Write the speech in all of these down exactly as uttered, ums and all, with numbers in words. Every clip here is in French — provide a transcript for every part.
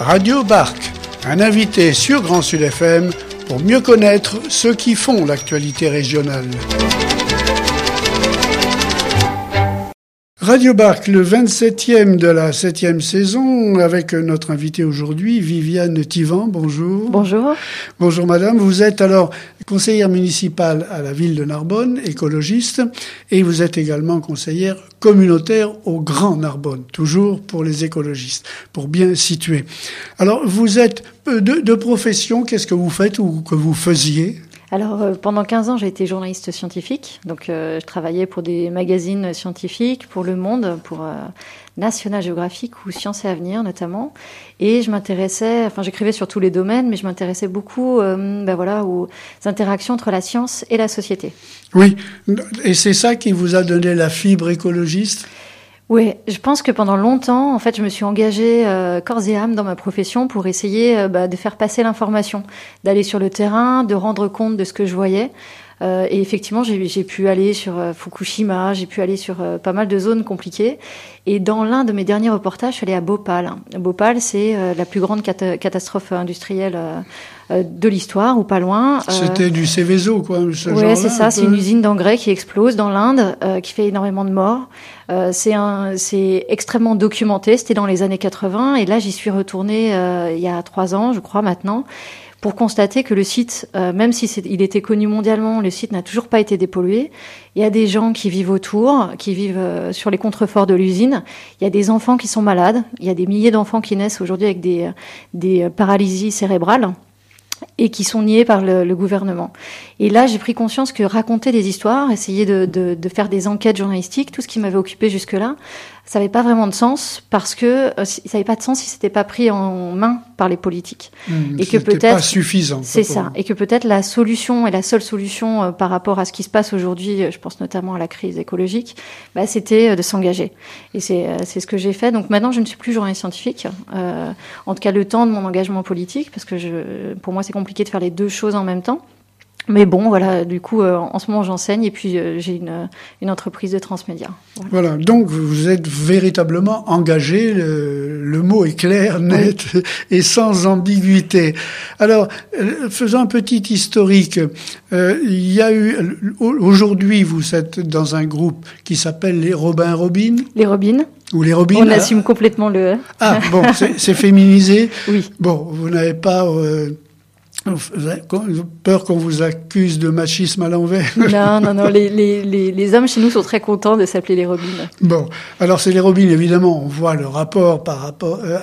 Radio Barque, un invité sur Grand Sud F M pour mieux connaître ceux qui font l'actualité régionale. Radio Barque, le vingt-septième de la septième saison, avec notre invité aujourd'hui, Viviane Thivan. Bonjour. Bonjour. Bonjour madame. Vous êtes alors conseillère municipale à la ville de Narbonne, écologiste, et vous êtes également conseillère communautaire au Grand Narbonne, toujours pour les écologistes, pour bien situer. Alors, vous êtes de, de profession, qu'est-ce que vous faites ou que vous faisiez ? Alors, euh, pendant quinze ans, j'ai été journaliste scientifique. Donc, euh, je travaillais pour des magazines scientifiques, pour Le Monde, pour euh, National Geographic ou Sciences et Avenir notamment. Et je m'intéressais, enfin, j'écrivais sur tous les domaines, mais je m'intéressais beaucoup, euh, ben voilà, aux interactions entre la science et la société. Oui, et c'est ça qui vous a donné la fibre écologiste ? Oui, je pense que pendant longtemps, en fait, je me suis engagée euh, corps et âme dans ma profession pour essayer euh, bah, de faire passer l'information, d'aller sur le terrain, de rendre compte de ce que je voyais. Euh, et effectivement, j'ai, j'ai pu aller sur euh, Fukushima, j'ai pu aller sur euh, pas mal de zones compliquées. Et dans l'un de mes derniers reportages, je suis allée à Bhopal. Bhopal, c'est euh, la plus grande cat- catastrophe industrielle euh, euh, de l'histoire, ou pas loin. Euh, C'était du Céveso, quoi, ce ouais, genre-là. c'est ça. C'est une usine d'engrais qui explose dans l'Inde, euh, qui fait énormément de morts. Euh, c'est un, c'est extrêmement documenté. C'était dans les années quatre-vingts, et là, j'y suis retournée euh, il y a trois ans, je crois maintenant, pour constater que le site, euh, même si c'est, il était connu mondialement, le site n'a toujours pas été dépollué. Il y a des gens qui vivent autour, qui vivent euh, sur les contreforts de l'usine. Il y a des enfants qui sont malades. Il y a des milliers d'enfants qui naissent aujourd'hui avec des, des paralysies cérébrales et qui sont niés par le, le gouvernement. Et là, j'ai pris conscience que raconter des histoires, essayer de, de, de faire des enquêtes journalistiques, tout ce qui m'avait occupé jusque-là, ça n'avait pas vraiment de sens parce que euh, ça n'avait pas de sens si c'était pas pris en main par les politiques. Mmh, et que peut-être pas suffisant. C'est ça. Vous. Et que peut-être la solution et la seule solution euh, par rapport à ce qui se passe aujourd'hui, je pense notamment à la crise écologique, bah, c'était euh, de s'engager. Et c'est, euh, c'est ce que j'ai fait. Donc maintenant, je ne suis plus journaliste scientifique. Euh, en tout cas, le temps de mon engagement politique, parce que je, pour moi, c'est compliqué de faire les deux choses en même temps. Mais bon, voilà, du coup, euh, en ce moment, j'enseigne et puis euh, j'ai une, une entreprise de transmédia. Voilà. Voilà, donc vous êtes véritablement engagé, le, le mot est clair, net oui. et sans ambiguïté. Alors, euh, faisons un petit historique. Euh, il y a eu, aujourd'hui, vous êtes dans un groupe qui s'appelle les Robin Robines. Les Robines. Ou les Robines. On assume complètement le... Ah, bon, c'est, c'est féminisé. Oui. Bon, vous n'avez pas... Euh, peur qu'on vous accuse de machisme à l'envers. Non, non, non. Les, les, les, les hommes chez nous sont très contents de s'appeler les Robines. Bon, alors c'est les Robines, évidemment. On voit le rapport par rapport euh,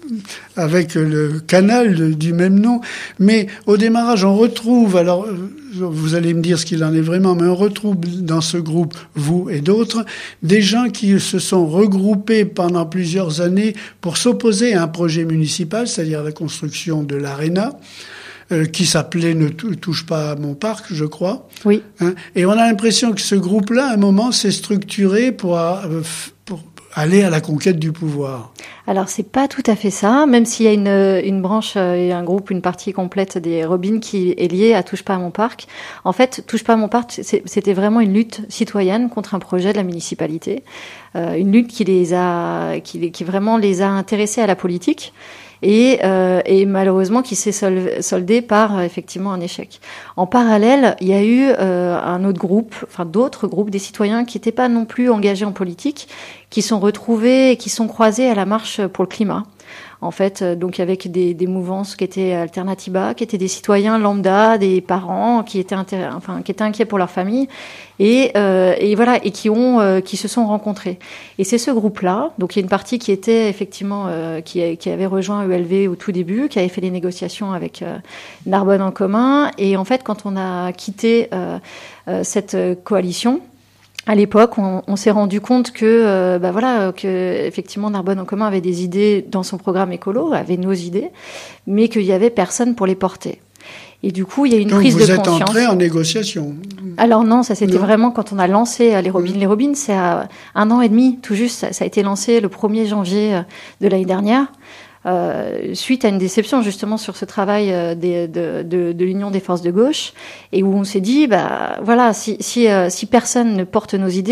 avec le canal du même nom. Mais au démarrage, on retrouve. Alors, vous allez me dire ce qu'il en est vraiment, mais on retrouve dans ce groupe, vous et d'autres, des gens qui se sont regroupés pendant plusieurs années pour s'opposer à un projet municipal, c'est-à-dire la construction de l'aréna. Euh, qui s'appelait « Ne touche pas à mon parc », je crois. Oui. Hein, et on a l'impression que ce groupe-là, à un moment, s'est structuré pour, euh, pour aller à la conquête du pouvoir. Alors, c'est pas tout à fait ça, même s'il y a une, une branche et un groupe, une partie complète des Robines qui est liée à « Touche pas à mon parc ». En fait, « Touche pas à mon parc », c'était vraiment une lutte citoyenne contre un projet de la municipalité, euh, une lutte qui les a, qui, qui vraiment les a intéressés à la politique. Et, euh, et malheureusement qui s'est soldé par euh, effectivement un échec. En parallèle, il y a eu euh, un autre groupe, enfin d'autres groupes, des citoyens qui n'étaient pas non plus engagés en politique, qui sont retrouvés et qui sont croisés à la marche pour le climat. En fait, donc avec des, des mouvances qui étaient Alternatiba, qui étaient des citoyens lambda, des parents qui étaient intér... enfin qui étaient inquiets pour leur famille, et, euh, et voilà, et qui ont, euh, qui se sont rencontrés. Et c'est ce groupe-là. Donc il y a une partie qui était effectivement euh, qui, qui avait rejoint E L V au tout début, qui avait fait les négociations avec euh, Narbonne en commun. Et en fait, quand on a quitté euh, euh, cette coalition. À l'époque, on, on s'est rendu compte que, euh, bah voilà, que effectivement Narbonne en commun avait des idées dans son programme écolo, avait nos idées, mais qu'il y avait personne pour les porter. Et du coup, il y a une Donc prise de conscience. Donc vous êtes entré en négociation. Alors non, ça c'était non. vraiment quand on a lancé les Robines. Les Robines, c'est à un an et demi, tout juste. Ça, ça a été lancé le premier janvier de l'année dernière. Euh, suite à une déception justement sur ce travail euh, des, de, de, de l'Union des forces de gauche, et où on s'est dit, bah voilà, si, si, euh, si personne ne porte nos idées,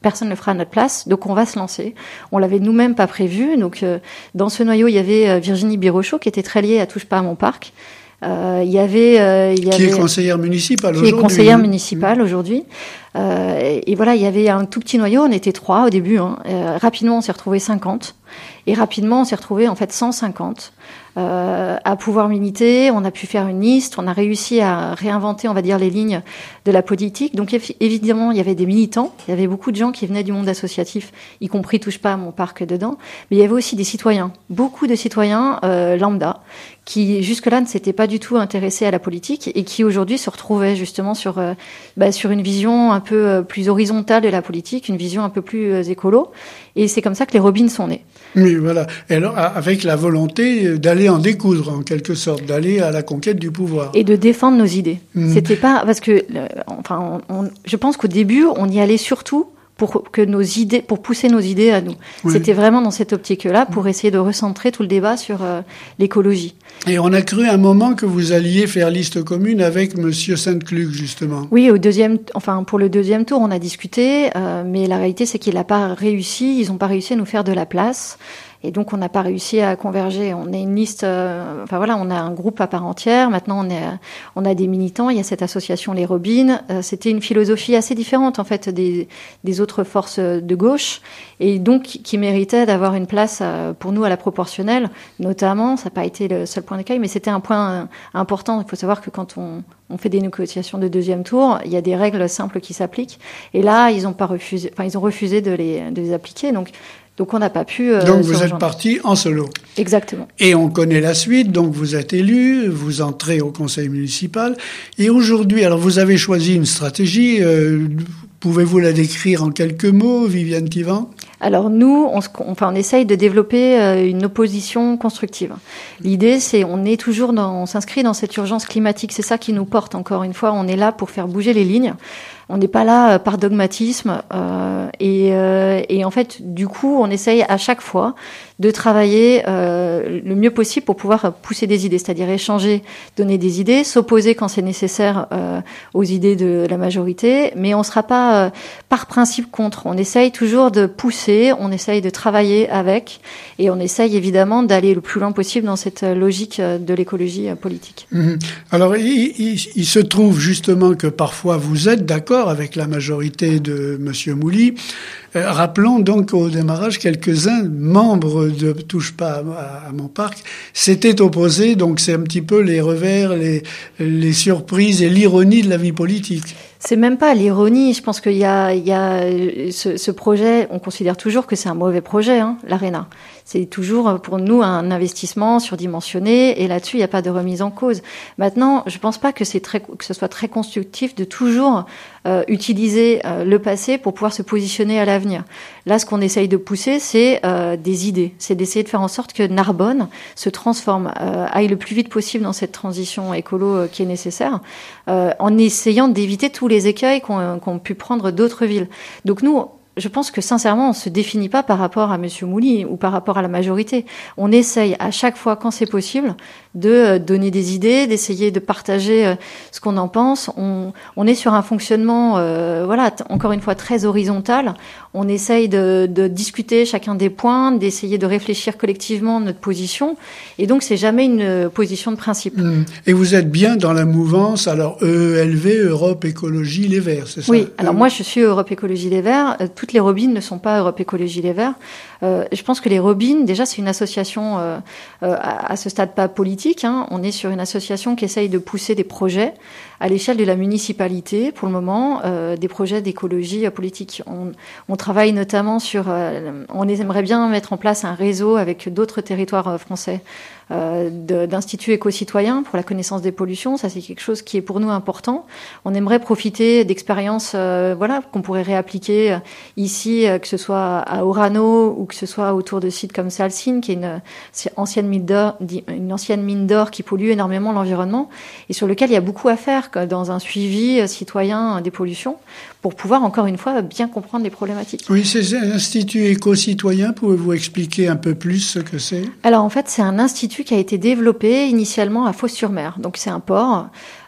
personne ne le fera à notre place, donc on va se lancer. On l'avait nous-mêmes pas prévu. Donc euh, dans ce noyau, il y avait euh, Virginie Birochot qui était très liée à Touche pas à mon parc. Euh, il y avait, euh, il y qui avait, est conseillère municipale qui aujourd'hui. Qui est conseillère municipale mmh. aujourd'hui. Euh, et, et voilà, il y avait un tout petit noyau. On était trois au début. Hein. Euh, rapidement, on s'est retrouvé cinquante. Et rapidement, on s'est retrouvé en fait cent cinquante euh, à pouvoir militer. On a pu faire une liste. On a réussi à réinventer, on va dire, les lignes de la politique. Donc évidemment, il y avait des militants. Il y avait beaucoup de gens qui venaient du monde associatif, y compris Touche pas à mon parc dedans. Mais il y avait aussi des citoyens, beaucoup de citoyens euh, lambda, qui jusque-là ne s'étaient pas du tout intéressés à la politique et qui aujourd'hui se retrouvaient justement sur euh, bah, sur une vision un peu euh, plus horizontale de la politique, une vision un peu plus euh, écolo. Et c'est comme ça que les Robines sont nées. Oui, voilà. Et alors, avec la volonté d'aller en découdre, en quelque sorte, d'aller à la conquête du pouvoir. Et de défendre nos idées. Mmh. C'était pas, parce que, euh, enfin, on, on, je pense qu'au début, on y allait surtout pour que nos idées, pour pousser nos idées à nous. Oui. C'était vraiment dans cette optique-là, pour essayer de recentrer tout le débat sur euh, l'écologie. Et on a cru un moment que vous alliez faire liste commune avec Monsieur Sainte-Cluc, justement. Oui, au deuxième, enfin pour le deuxième tour, on a discuté, euh, mais la réalité c'est qu'il n'a pas réussi. Ils n'ont pas réussi à nous faire de la place. Et donc, on n'a pas réussi à converger. On est une liste, euh, enfin voilà, on a un groupe à part entière. Maintenant, on est, on a des militants. Il y a cette association Les Robines. Euh, c'était une philosophie assez différente, en fait, des, des autres forces de gauche. Et donc, qui méritait d'avoir une place euh, pour nous à la proportionnelle, notamment. Ça n'a pas été le seul point d'écueil, mais c'était un point euh, important. Il faut savoir que quand on, on fait des négociations de deuxième tour, il y a des règles simples qui s'appliquent. Et là, ils ont pas refusé, enfin, ils ont refusé de les, de les appliquer. Donc, Donc on n'a pas pu... Euh, donc vous êtes parti en solo. Exactement. Et on connaît la suite, donc vous êtes élu, vous entrez au conseil municipal. Et aujourd'hui, alors vous avez choisi une stratégie, euh, pouvez-vous la décrire en quelques mots, Viviane Thivan ? Alors nous, on, enfin, on essaye de développer euh, une opposition constructive. L'idée, c'est on est toujours dans, on s'inscrit dans cette urgence climatique. C'est ça qui nous porte. Encore une fois, on est là pour faire bouger les lignes. On n'est pas là euh, par dogmatisme. Euh, et, euh, et en fait, du coup, on essaye à chaque fois de travailler euh, le mieux possible pour pouvoir pousser des idées, c'est-à-dire échanger, donner des idées, s'opposer quand c'est nécessaire euh, aux idées de la majorité, mais on ne sera pas euh, par principe contre. On essaye toujours de pousser, on essaye de travailler avec, et on essaye évidemment d'aller le plus loin possible dans cette logique de l'écologie politique. Mmh. Alors, il, il, il se trouve justement que parfois vous êtes d'accord avec la majorité de Monsieur Mouly. Euh, rappelons donc au démarrage, quelques-uns membres de Touche pas à, à mon parc s'étaient opposés, donc c'est un petit peu les revers, les, les surprises et l'ironie de la vie politique. C'est même pas l'ironie. Je pense qu'il y a, il y a ce, ce projet. On considère toujours que c'est un mauvais projet, hein, l'Arena. C'est toujours pour nous un investissement surdimensionné, et là-dessus il n'y a pas de remise en cause. Maintenant, je pense pas que c'est très, que ce soit très constructif de toujours euh, utiliser euh, le passé pour pouvoir se positionner à l'avenir. Là, ce qu'on essaye de pousser, c'est euh, des idées. C'est d'essayer de faire en sorte que Narbonne se transforme, euh, aille le plus vite possible dans cette transition écolo euh, qui est nécessaire, euh, en essayant d'éviter tous les écueils qu'ont, qu'ont pu prendre d'autres villes. Donc nous, je pense que sincèrement, on ne se définit pas par rapport à Monsieur Mouly ou par rapport à la majorité. On essaye à chaque fois, quand c'est possible, de donner des idées, d'essayer de partager ce qu'on en pense. On, on est sur un fonctionnement, euh, voilà, t- encore une fois, très horizontal. On essaye de, de discuter chacun des points, d'essayer de réfléchir collectivement notre position. Et donc, c'est jamais une position de principe. Mmh. Et vous êtes bien dans la mouvance, alors E E L V, Europe Écologie Les Verts, c'est ça ? Oui, alors moi, je suis Europe Écologie Les Verts. Toutes les Robines ne sont pas Europe Écologie Les Verts. Euh, je pense que les Robines, déjà, c'est une association euh, euh, à, à ce stade pas politique. Hein. On est sur une association qui essaye de pousser des projets à l'échelle de la municipalité, pour le moment, euh, des projets d'écologie euh, politique. On, on travaille notamment sur... Euh, on aimerait bien mettre en place un réseau avec d'autres territoires euh, français euh, de, d'instituts éco-citoyens pour la connaissance des pollutions. Ça, c'est quelque chose qui est pour nous important. On aimerait profiter d'expériences euh, voilà, qu'on pourrait réappliquer ici, euh, que ce soit à Orano ou que ce soit autour de sites comme Salsigne, qui est une, c'est ancienne mine d'or, une ancienne mine d'or qui pollue énormément l'environnement et sur lequel il y a beaucoup à faire dans un suivi citoyen des pollutions pour pouvoir, encore une fois, bien comprendre les problématiques. Oui, c'est un institut éco-citoyen. Pouvez-vous expliquer un peu plus ce que c'est ? Alors, en fait, c'est un institut qui a été développé initialement à Fos-sur-Mer. Donc, c'est un port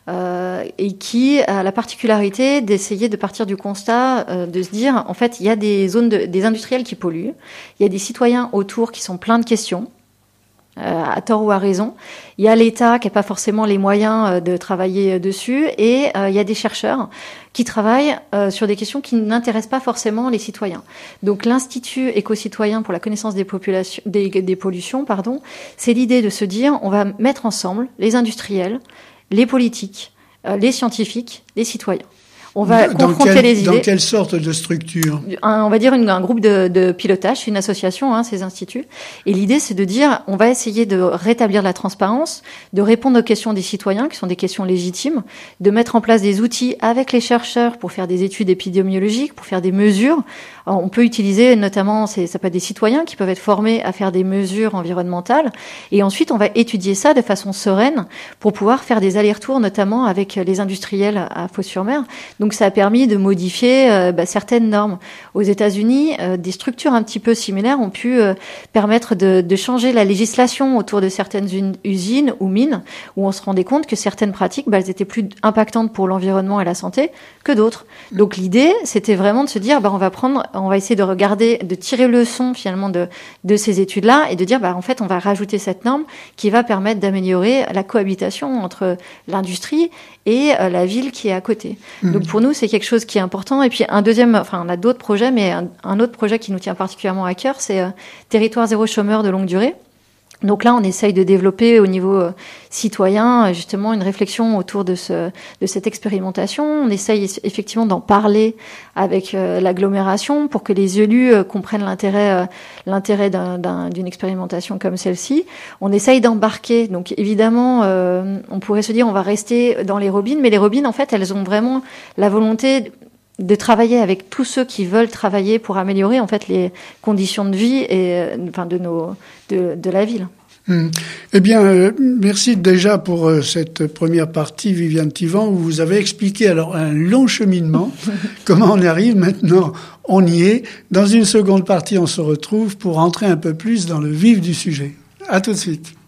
euh, et qui a la particularité d'essayer de partir du constat euh, de se dire, en fait, il y a des zones, de, des industriels qui polluent, il y a des citoyens autour qui sont pleins de questions, euh, à tort ou à raison. Il y a l'État qui n'a pas forcément les moyens de travailler dessus, et euh, il y a des chercheurs qui travaillent euh, sur des questions qui n'intéressent pas forcément les citoyens. Donc l'Institut éco-citoyen pour la connaissance des populations, des, des pollutions, pardon, c'est l'idée de se dire, on va mettre ensemble les industriels, les politiques, euh, les scientifiques, les citoyens. On va dans confronter quel, les idées. Dans quelle sorte de structure? un, On va dire une, un groupe de, de pilotage, c'est une association, hein, ces instituts. Et l'idée, c'est de dire, on va essayer de rétablir la transparence, de répondre aux questions des citoyens, qui sont des questions légitimes, de mettre en place des outils avec les chercheurs pour faire des études épidémiologiques, pour faire des mesures. Alors, on peut utiliser notamment, c'est, ça peut être des citoyens qui peuvent être formés à faire des mesures environnementales. Et ensuite, on va étudier ça de façon sereine pour pouvoir faire des allers-retours, notamment avec les industriels à Fos-sur-Mer. Donc ça a permis de modifier euh, bah, certaines normes. Aux États-Unis, euh, des structures un petit peu similaires ont pu euh, permettre de, de changer la législation autour de certaines un- usines ou mines, où on se rendait compte que certaines pratiques, bah, elles étaient plus impactantes pour l'environnement et la santé que d'autres. Donc l'idée, c'était vraiment de se dire, bah, on va prendre, on va essayer de regarder, de tirer leçon finalement de, de ces études-là, et de dire, bah, en fait, on va rajouter cette norme qui va permettre d'améliorer la cohabitation entre l'industrie et euh, la ville qui est à côté. Mmh. Donc pour nous, c'est quelque chose qui est important. Et puis un deuxième, enfin on a d'autres projets, mais un, un autre projet qui nous tient particulièrement à cœur, c'est euh, Territoire zéro chômeur de longue durée. Donc là, on essaye de développer au niveau euh, citoyen justement une réflexion autour de, ce, de cette expérimentation. On essaye effectivement d'en parler avec euh, l'agglomération pour que les élus euh, comprennent l'intérêt, euh, l'intérêt d'un, d'un, d'une expérimentation comme celle-ci. On essaye d'embarquer. Donc évidemment, euh, on pourrait se dire on va rester dans les robines, mais les robines, en fait, elles ont vraiment la volonté de travailler avec tous ceux qui veulent travailler pour améliorer en fait les conditions de vie et enfin de nos de, de la ville. Mmh. Eh bien, euh, merci déjà pour euh, cette première partie, Viviane Thivan, où vous avez expliqué alors un long cheminement, comment on y arrive. Maintenant, on y est. Dans une seconde partie, on se retrouve pour entrer un peu plus dans le vif du sujet. À tout de suite.